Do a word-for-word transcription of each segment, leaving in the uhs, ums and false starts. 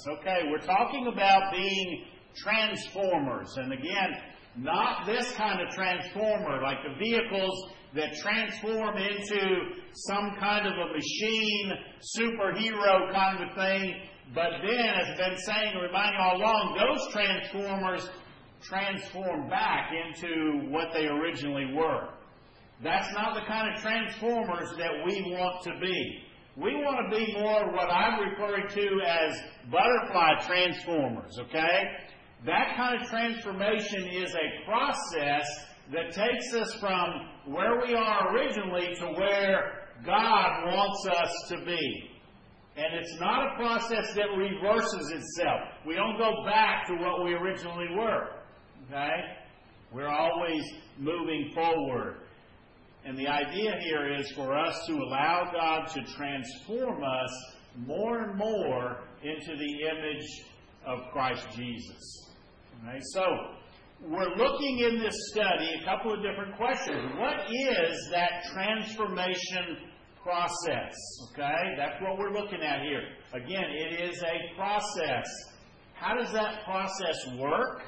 Okay, we're talking about being transformers. And again, not this kind of transformer, like the vehicles that transform into some kind of a machine, superhero kind of thing. But then, as I've been saying and reminding you all along, those transformers transform back into what they originally were. That's not the kind of transformers that we want to be. We want to be more what I'm referring to as butterfly transformers, okay? That kind of transformation is a process that takes us from where we are originally to where God wants us to be. And it's not a process that reverses itself. We don't go back to what we originally were, okay? We're always moving forward. And the idea here is for us to allow God to transform us more and more into the image of Christ Jesus. Okay? So, we're looking in this study a couple of different questions. What is that transformation process? Okay? That's what we're looking at here. Again, it is a process. How does that process work?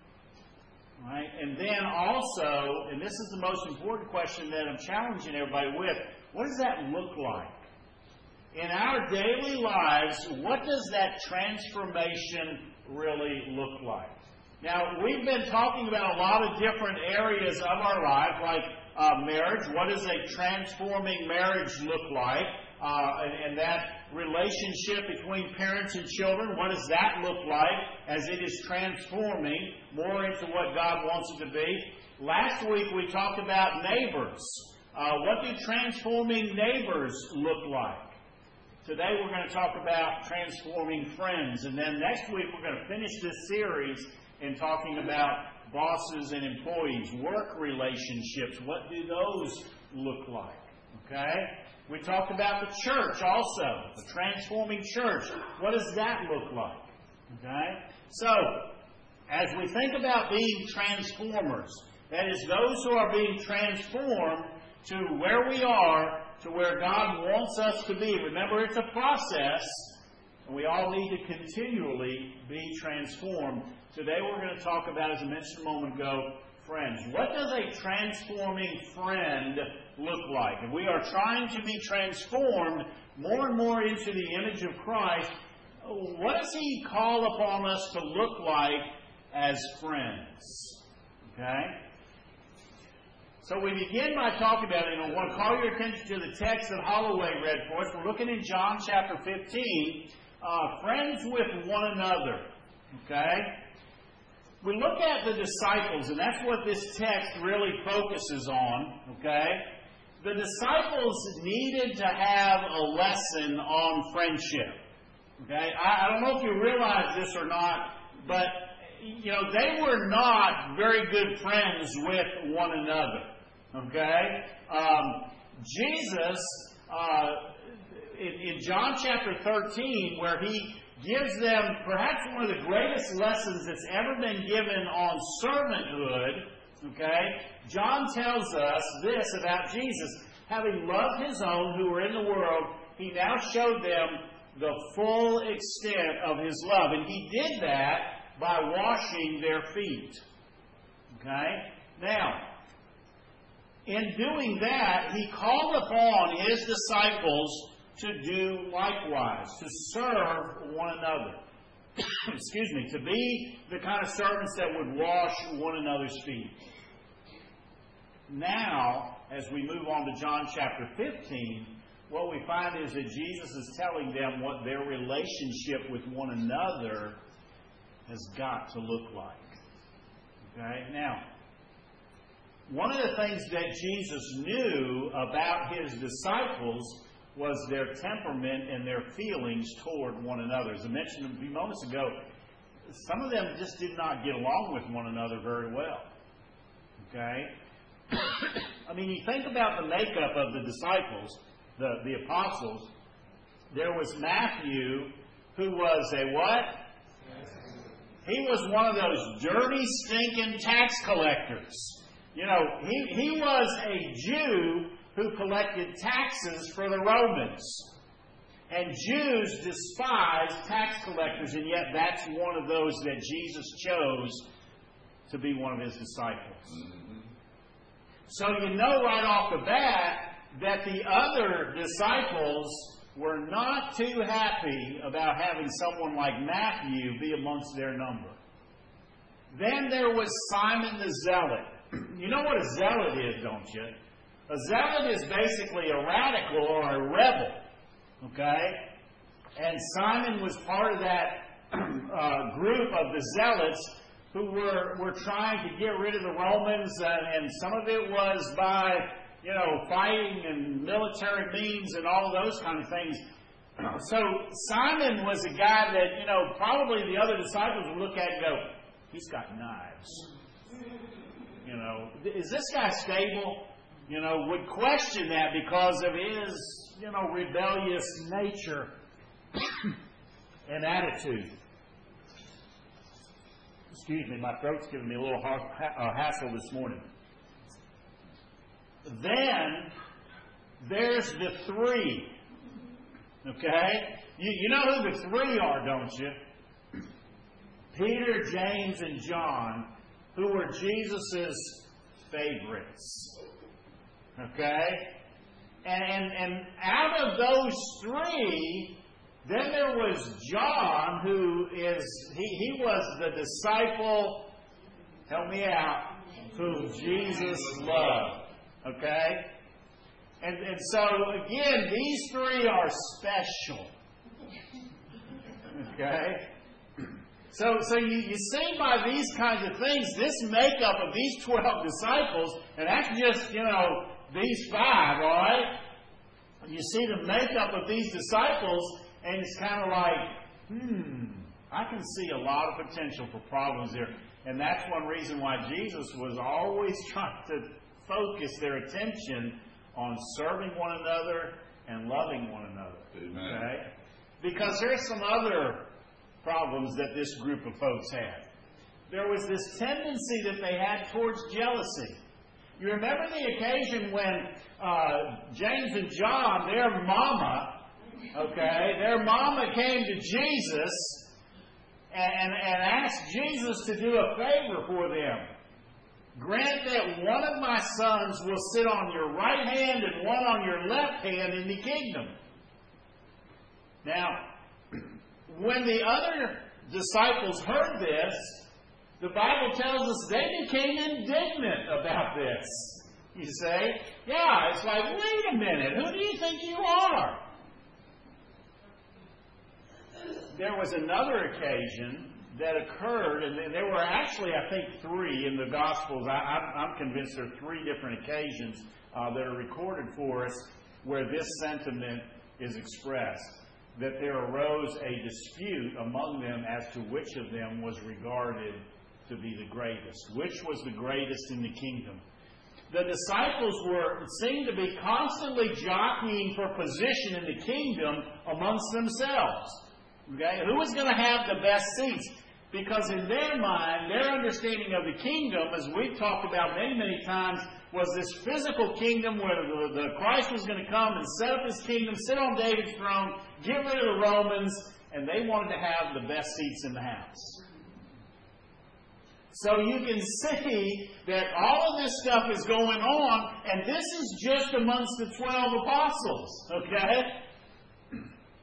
Right? And then also, and this is the most important question that I'm challenging everybody with, what does that look like? In our daily lives, what does that transformation really look like? Now, we've been talking about a lot of different areas of our life, like uh, marriage. What does a transforming marriage look like? Uh, and, and that relationship between parents and children, what does that look like as it is transforming more into what God wants it to be? Last week we talked about neighbors. Uh, what do transforming neighbors look like? Today we're going to talk about transforming friends. And then next week we're going to finish this series in talking about bosses and employees, work relationships. What do those look like? Okay? We talked about the church also, the transforming church. What does that look like? Okay? So, as we think about being transformers, that is, those who are being transformed to where we are, to where God wants us to be. Remember, it's a process, and we all need to continually be transformed. Today we're going to talk about, as I mentioned a moment ago, friends. What does a transforming friend look like? And we are trying to be transformed more and more into the image of Christ. What does He call upon us to look like as friends? Okay? So we begin by talking about it, and I want to call your attention to the text that Holloway read for us. We're looking in John chapter fifteen, uh, friends with one another. Okay? We look at the disciples, and that's what this text really focuses on, okay? The disciples needed to have a lesson on friendship, okay? I, I don't know if you realize this or not, but, you know, they were not very good friends with one another, okay? Um, Jesus, uh, in, in John chapter thirteen, where He gives them perhaps one of the greatest lessons that's ever been given on servanthood, okay? John tells us this about Jesus. Having loved His own who were in the world, He now showed them the full extent of His love. And He did that by washing their feet. Okay? Now, in doing that, He called upon His disciples to do likewise, to serve one another. Excuse me, to be the kind of servants that would wash one another's feet. Now, as we move on to John chapter fifteen, what we find is that Jesus is telling them what their relationship with one another has got to look like. Okay? Now, one of the things that Jesus knew about His disciples was their temperament and their feelings toward one another. As I mentioned a few moments ago, some of them just did not get along with one another very well. Okay? I mean, you think about the makeup of the disciples, the, the apostles. There was Matthew, who was a what? He was one of those dirty, stinking tax collectors. You know, he, he was a Jew who collected taxes for the Romans. And Jews despise tax collectors, and yet that's one of those that Jesus chose to be one of His disciples. Mm-hmm. So you know right off the bat that the other disciples were not too happy about having someone like Matthew be amongst their number. Then there was Simon the Zealot. You know what a zealot is, don't you? A zealot is basically a radical or a rebel. Okay? And Simon was part of that uh, group of the zealots who were, were trying to get rid of the Romans, and, and some of it was by, you know, fighting and military means and all those kind of things. So Simon was a guy that, you know, probably the other disciples would look at and go, he's got knives. You know, is this guy stable? You know, would question that because of his, you know, rebellious nature and attitude. Excuse me, my throat's giving me a little ha- ha- hassle this morning. Then there's the three. Okay? You, you know who the three are, don't you? Peter, James, and John, who were Jesus' favorites. Okay? And, and, and out of those three, then there was John, who is, he, he was the disciple, help me out, whom Jesus loved. Okay? And, and so, again, these three are special. Okay? So, so you, you see by these kinds of things, this makeup of these twelve disciples, and that's just, you know, these five, all right? You see the makeup of these disciples, and it's kind of like, hmm, I can see a lot of potential for problems here. And that's one reason why Jesus was always trying to focus their attention on serving one another and loving one another. Amen. Okay? Because there's some other problems that this group of folks had. There was this tendency that they had towards jealousy. You remember the occasion when uh, James and John, their mama, okay, their mama came to Jesus and, and asked Jesus to do a favor for them. Grant that one of my sons will sit on your right hand and one on your left hand in the kingdom. Now, when the other disciples heard this, the Bible tells us they became indignant about this. You say, yeah, it's like, wait a minute, who do you think you are? There was another occasion that occurred, and there were actually, I think, three in the Gospels. I, I'm convinced there are three different occasions uh, that are recorded for us where this sentiment is expressed. That there arose a dispute among them as to which of them was regarded to be the greatest. Which was the greatest in the kingdom? The disciples were seemed to be constantly jockeying for position in the kingdom amongst themselves. Okay? Who was going to have the best seats? Because in their mind, their understanding of the kingdom, as we've talked about many, many times, was this physical kingdom where the, the Christ was going to come and set up His kingdom, sit on David's throne, get rid of the Romans, and they wanted to have the best seats in the house. So you can see that all of this stuff is going on, and this is just amongst the twelve apostles, okay?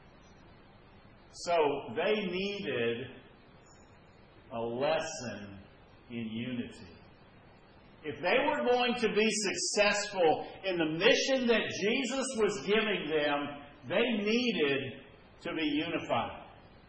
So they needed a lesson in unity. If they were going to be successful in the mission that Jesus was giving them, they needed to be unified.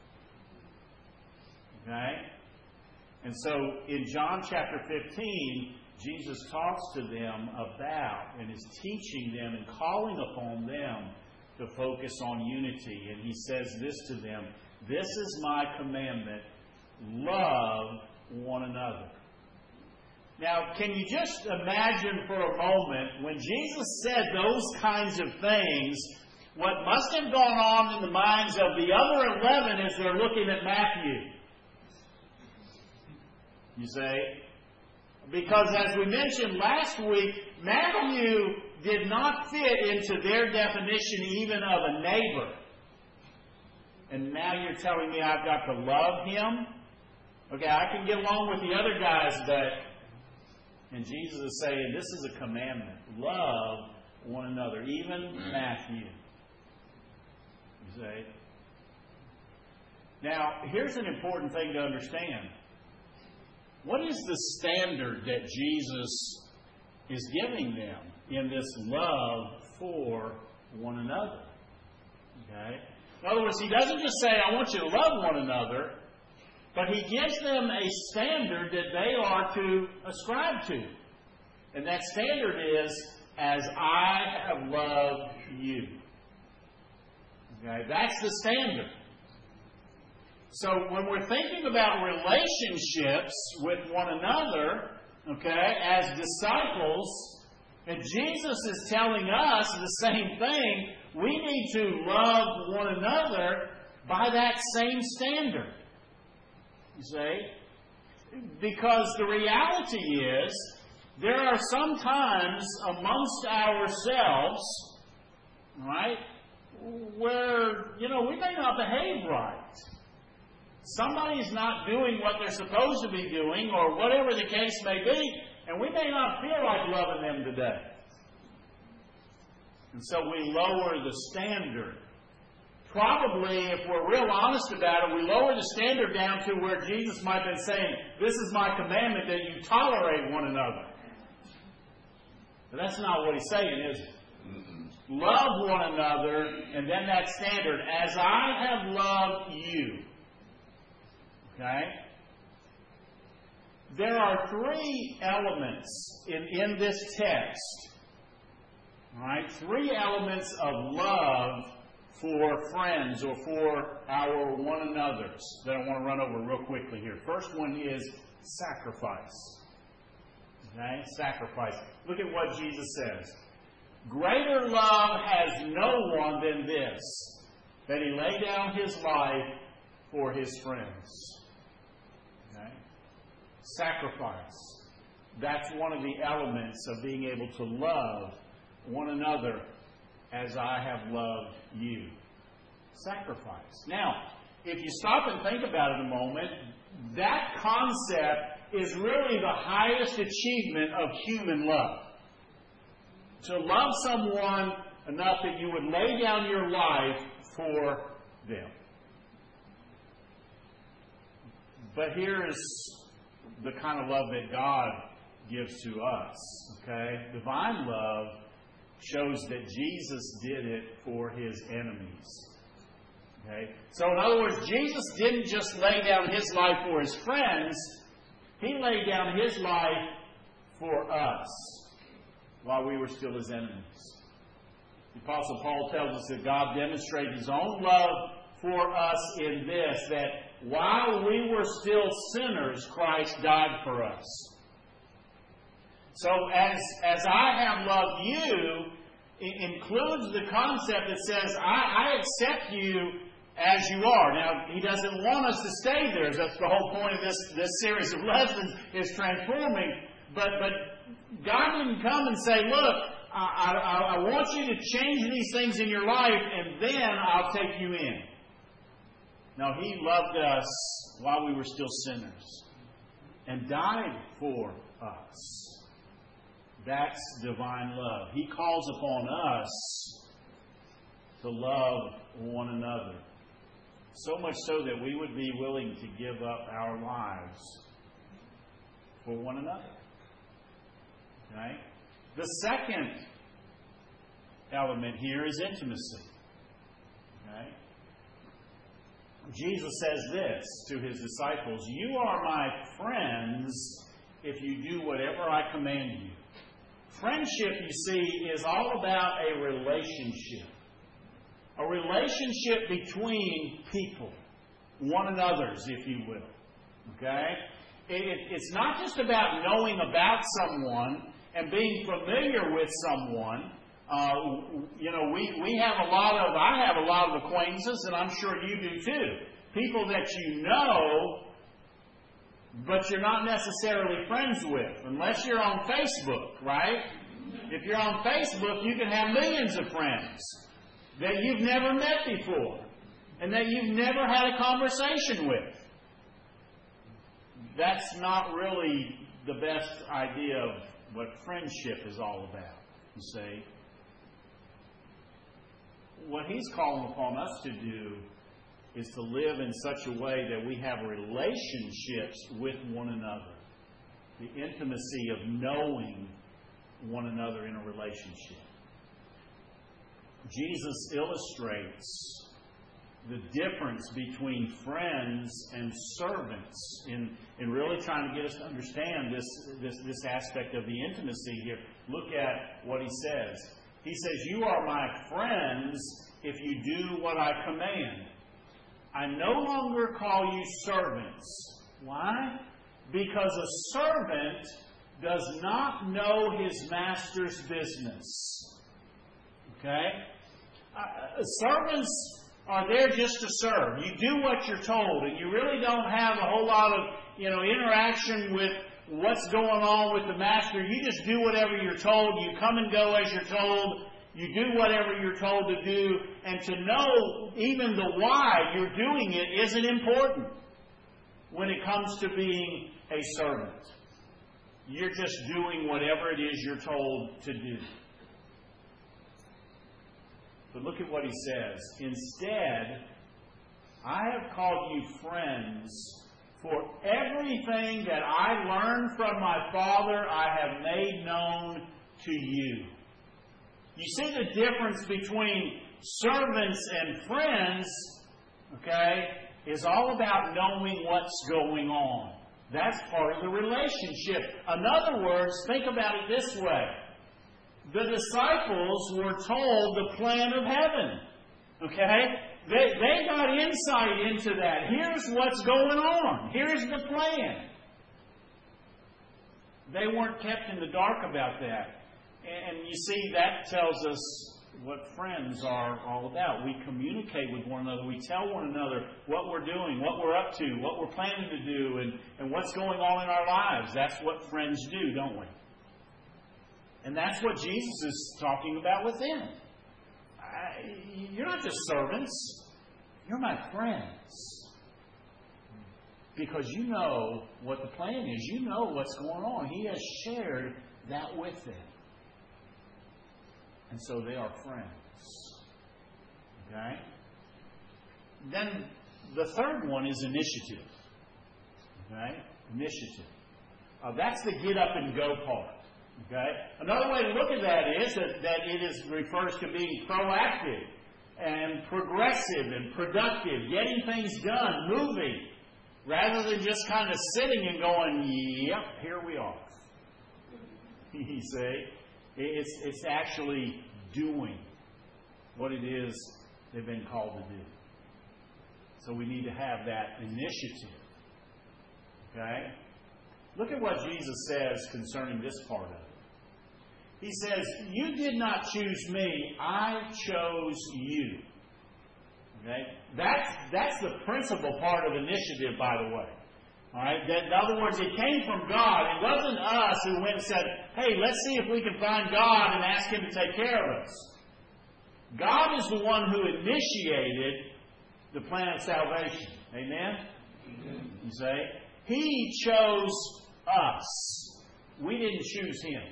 Okay? And so in John chapter fifteen, Jesus talks to them about and is teaching them and calling upon them to focus on unity. And He says this to them, "This is my commandment, love one another." Now, can you just imagine for a moment, when Jesus said those kinds of things, what must have gone on in the minds of the other eleven as they're looking at Matthew? You say? Because as we mentioned last week, Matthew did not fit into their definition even of a neighbor. and now you're telling me I've got to love him? Okay, I can get along with the other guys, but... And Jesus is saying, this is a commandment. Love one another. Even Matthew. You say? Now, here's an important thing to understand. What is the standard that Jesus is giving them in this love for one another? Okay? In other words, he doesn't just say, I want you to love one another, but he gives them a standard that they are to ascribe to. And that standard is, as I have loved you. Okay? That's the standard. So when we're thinking about relationships with one another, okay, as disciples, and Jesus is telling us the same thing, we need to love one another by that same standard. You see? Because the reality is, there are some times amongst ourselves, right, where, you know, we may not behave right. Somebody's not doing what they're supposed to be doing, or whatever the case may be, and we may not feel like loving them today. And so we lower the standard. Probably, if we're real honest about it, we lower the standard down to where Jesus might have been saying, this is my commandment, that you tolerate one another. But that's not what he's saying, is it? Love one another, and then that standard, as I have loved you. Okay? There are three elements in, in this text. All right? Three elements of love for friends or for our one another's that I want to run over real quickly here. First one is sacrifice. Okay? Sacrifice. Look at what Jesus says. Greater love has no one than this, that he lay down his life for his friends. Okay? Sacrifice. That's one of the elements of being able to love one another as I have loved you. Sacrifice. Now, if you stop and think about it a moment, that concept is really the highest achievement of human love. To love someone enough that you would lay down your life for them. But here is the kind of love that God gives to us. Okay? Divine love shows that Jesus did it for his enemies. Okay? So in other words, Jesus didn't just lay down his life for his friends. He laid down his life for us while we were still his enemies. The Apostle Paul tells us that God demonstrated his own love for us in this, that while we were still sinners, Christ died for us. So as, as I have loved you, it includes the concept that says, I, I accept you as you are. Now, he doesn't want us to stay there. That's the whole point of this, this series of lessons, is transforming. But, but God didn't come and say, look, I, I, I want you to change these things in your life, and then I'll take you in. No, he loved us while we were still sinners and died for us. That's divine love. He calls upon us to love one another. So much so that we would be willing to give up our lives for one another. Okay? The second element here is intimacy. Okay? Jesus says this to his disciples, you are my friends if you do whatever I command you. Friendship, you see, is all about a relationship. A relationship between people. One another's, if you will. Okay? It, it, it's not just about knowing about someone and being familiar with someone. Uh, you know, we, we have a lot of, I have a lot of acquaintances, and I'm sure you do too. People that you know, but you're not necessarily friends with, unless you're on Facebook, right? If you're on Facebook, you can have millions of friends that you've never met before. and that you've never had a conversation with. That's not really the best idea of what friendship is all about, you see. What He's calling upon us to do is to live in such a way that we have relationships with one another. The intimacy of knowing one another in a relationship. Jesus illustrates the difference between friends and servants in, in really trying to get us to understand this, this, this aspect of the intimacy here. Look at what He says. He says, "You are my friends if you do what I command. I no longer call you servants." Why? Because a servant does not know his master's business. Okay? Uh, servants are there just to serve. You do what you're told, and you really don't have a whole lot of, you know, interaction with what's going on with the master. You just do whatever you're told. You come and go as you're told. You do whatever you're told to do. And to know even the why you're doing it isn't important when it comes to being a servant. You're just doing whatever it is you're told to do. But look at what He says. "Instead, I have called you friends, for everything that I learned from my Father I have made known to you." You see the difference between servants and friends, okay, is all about knowing what's going on. That's part of the relationship. In other words, think about it this way. The disciples were told the plan of heaven. Okay? They, they got insight into that. Here's what's going on. Here's the plan. They weren't kept in the dark about that. And you see, that tells us what friends are all about. We communicate with one another. We tell one another what we're doing, what we're up to, what we're planning to do, and, and what's going on in our lives. That's what friends do, don't we? And that's what Jesus is talking about with them. I, you're not just servants. You're my friends. Because you know what the plan is. You know what's going on. He has shared that with them. And so they are friends. Okay? Then the third one is initiative. Okay? Initiative. Uh, that's the get up and go part. Okay? Another way to look at that is that, that it is refers to being proactive and progressive and productive, getting things done, moving, rather than just kind of sitting and going, "Yep, here we are." You see? It's, it's actually doing what it is they've been called to do. So we need to have that initiative. Okay? Look at what Jesus says concerning this part of it. He says, "You did not choose me, I chose you." Okay? That's, that's the principal part of initiative, by the way. All right? That, in other words, it came from God. It wasn't us who went and said, "Hey, let's see if we can find God and ask Him to take care of us." God is the one who initiated the plan of salvation. Amen? Amen. You say? He chose us. We didn't choose Him.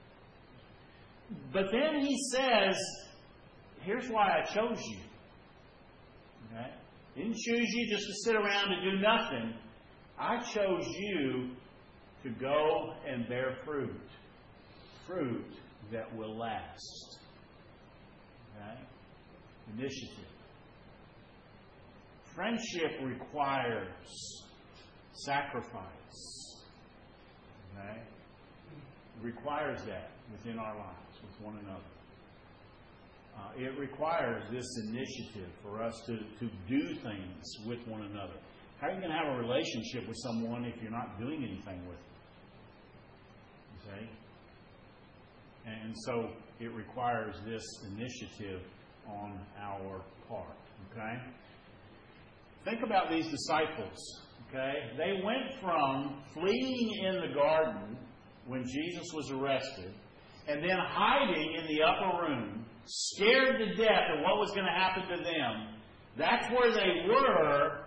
But then He says, here's why I chose you. Okay? Didn't choose you just to sit around and do nothing. I chose you to go and bear fruit. Fruit that will last. Okay? Initiative. Friendship requires sacrifice. Okay? It requires that within our lives, with one another. Uh, it requires this initiative for us to, to do things with one another. How are you going to have a relationship with someone if you're not doing anything with them? You see? And so it requires this initiative on our part. Okay? Think about these disciples. Okay? They went from fleeing in the garden when Jesus was arrested, and then hiding in the upper room, scared to death of what was going to happen to them, That's where they were.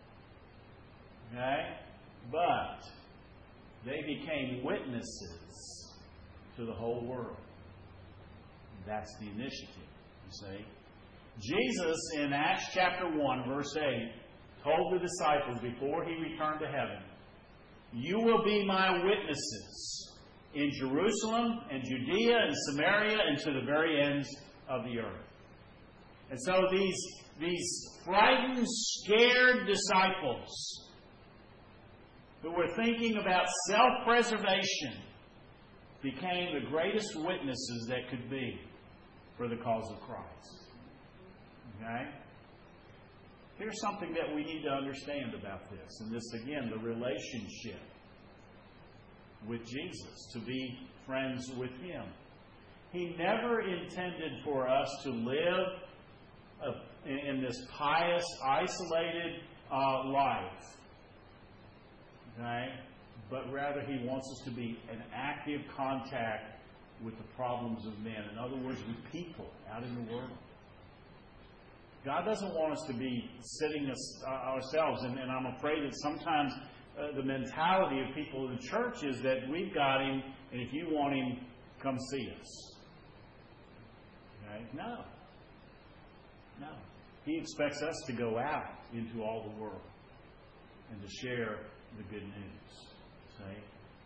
Okay? But they became witnesses to the whole world. That's the initiative, you see. Jesus, in Acts chapter one, verse eight, told the disciples before He returned to heaven, "You will be my witnesses in Jerusalem and Judea and Samaria and to the very ends of the earth." And so these, these frightened, scared disciples who were thinking about self-preservation became the greatest witnesses that could be for the cause of Christ. Okay? Here's something that we need to understand about this. And this, again, the relationship with Jesus, to be friends with Him. He never intended for us to live a, in this pious, isolated uh, life. Okay? But rather He wants us to be in active contact with the problems of men. In other words, with people out in the world. God doesn't want us to be sitting us, uh, ourselves, and, and I'm afraid that sometimes uh, the mentality of people in the church is that we've got Him, and if you want Him, come see us. Okay? No. No. He expects us to go out into all the world and to share the good news. See?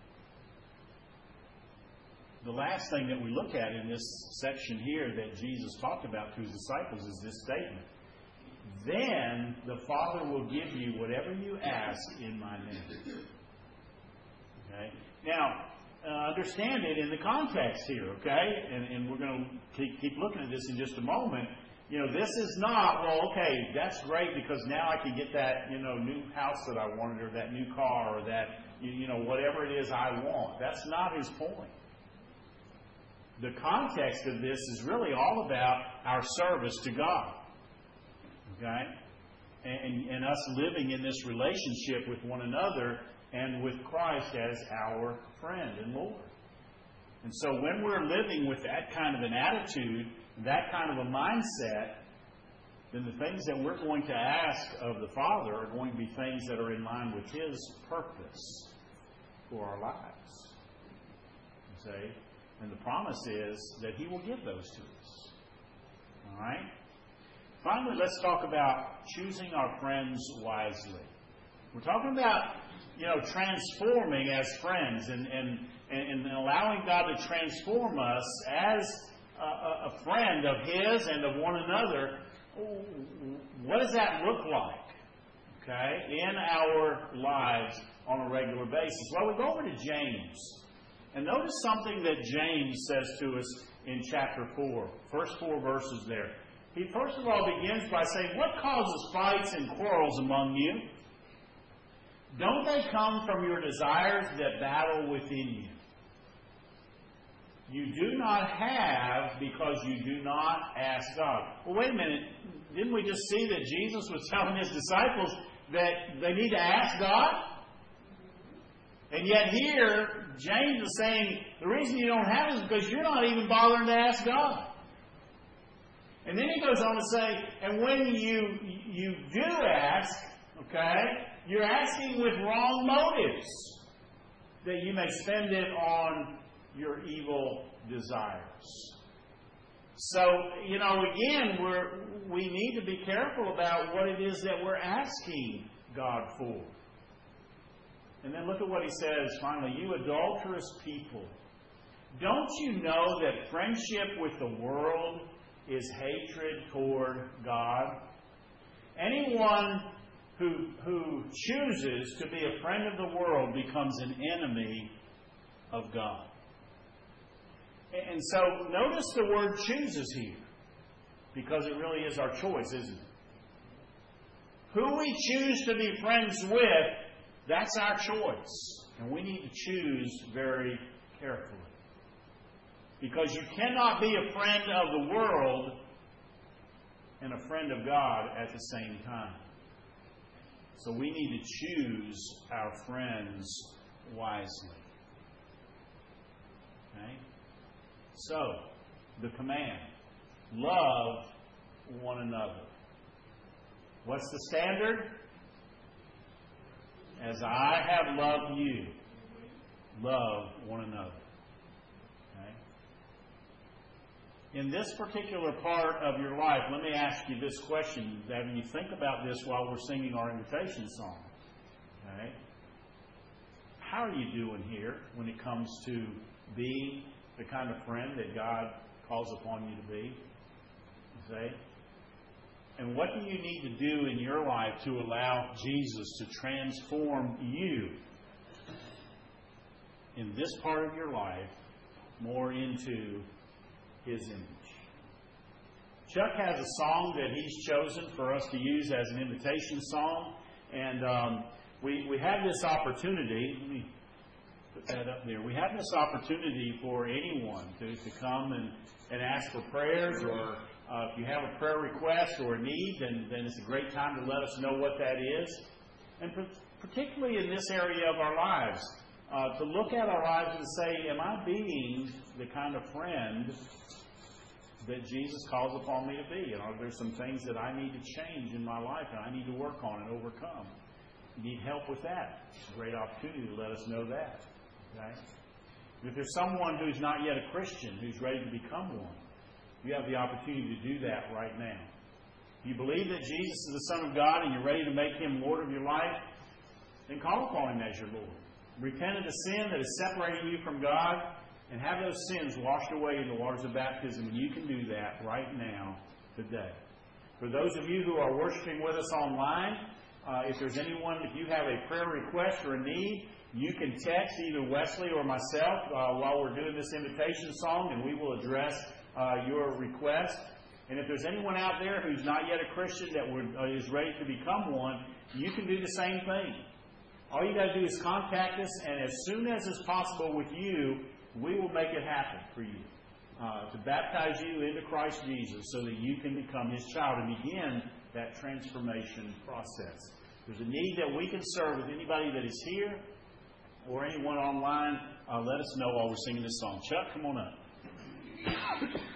The last thing that we look at in this section here that Jesus talked about to His disciples is this statement. Then the Father will give you whatever you ask in my name. Okay? Now, uh, understand it in the context here, okay? And, and we're going to keep, keep looking at this in just a moment. You know, this is not, well, okay, that's great because now I can get that, you know, new house that I wanted or that new car or that, you, you know, whatever it is I want. That's not His point. The context of this is really all about our service to God. Okay? And, and us living in this relationship with one another and with Christ as our friend and Lord. And so when we're living with that kind of an attitude, that kind of a mindset, then the things that we're going to ask of the Father are going to be things that are in line with His purpose for our lives. You see? And the promise is that He will give those to us. All right? Finally, let's talk about choosing our friends wisely. We're talking about, you know, transforming as friends and, and, and allowing God to transform us as a, a friend of His and of one another. What does that look like, okay, in our lives on a regular basis? Well, we go over to James. And notice something that James says to us in chapter four. First four verses there. He first of all begins by saying, "What causes fights and quarrels among you? Don't they come from your desires that battle within you? You do not have because you do not ask God." Well, wait a minute. Didn't we just see that Jesus was telling His disciples that they need to ask God? And yet here, James is saying the reason you don't have it is because you're not even bothering to ask God. And then he goes on to say, and when you you do ask, okay, you're asking with wrong motives, that you may spend it on your evil desires. So, you know, again, we're we need to be careful about what it is that we're asking God for. And then look at what he says finally. "You adulterous people, don't you know that friendship with the world is hatred toward God? Anyone who, who chooses to be a friend of the world becomes an enemy of God." And so notice the word chooses here, because it really is our choice, isn't it? Who we choose to be friends with, that's our choice. And we need to choose very carefully. Because you cannot be a friend of the world and a friend of God at the same time. So we need to choose our friends wisely. Okay? So, the command, love one another. What's the standard? As I have loved you, love one another. Okay? In this particular part of your life, let me ask you this question. Have you think about this while we're singing our invitation song? Okay? How are you doing here when it comes to being the kind of friend that God calls upon you to be? See? And what do you need to do in your life to allow Jesus to transform you in this part of your life more into His image? Chuck has a song that he's chosen for us to use as an invitation song. And um, we, we have this opportunity. Let me put that up there. We have this opportunity for anyone to, to come and, and ask for prayers, or uh, if you have a prayer request or a need, then, then it's a great time to let us know what that is. And particularly in this area of our lives, uh, to look at our lives and say, am I being the kind of friend that Jesus calls upon me to be? And are there some things that I need to change in my life and I need to work on and overcome? You need help with that. It's a great opportunity to let us know that. Okay? If there's someone who's not yet a Christian who's ready to become one, you have the opportunity to do that right now. If you believe that Jesus is the Son of God and you're ready to make Him Lord of your life, then call upon Him as your Lord. Repent of the sin that is separating you from God, and have those sins washed away in the waters of baptism. And you can do that right now, today. For those of you who are worshiping with us online, uh, if there's anyone, if you have a prayer request or a need, you can text either Wesley or myself uh, while we're doing this invitation song, and we will address uh, your request. And if there's anyone out there who's not yet a Christian that would, uh, is ready to become one, you can do the same thing. All you got to do is contact us, and as soon as it's possible with you, we will make it happen for you uh, to baptize you into Christ Jesus so that you can become His child and begin that transformation process. If there's a need that we can serve with anybody that is here or anyone online, uh, let us know while we're singing this song. Chuck, come on up.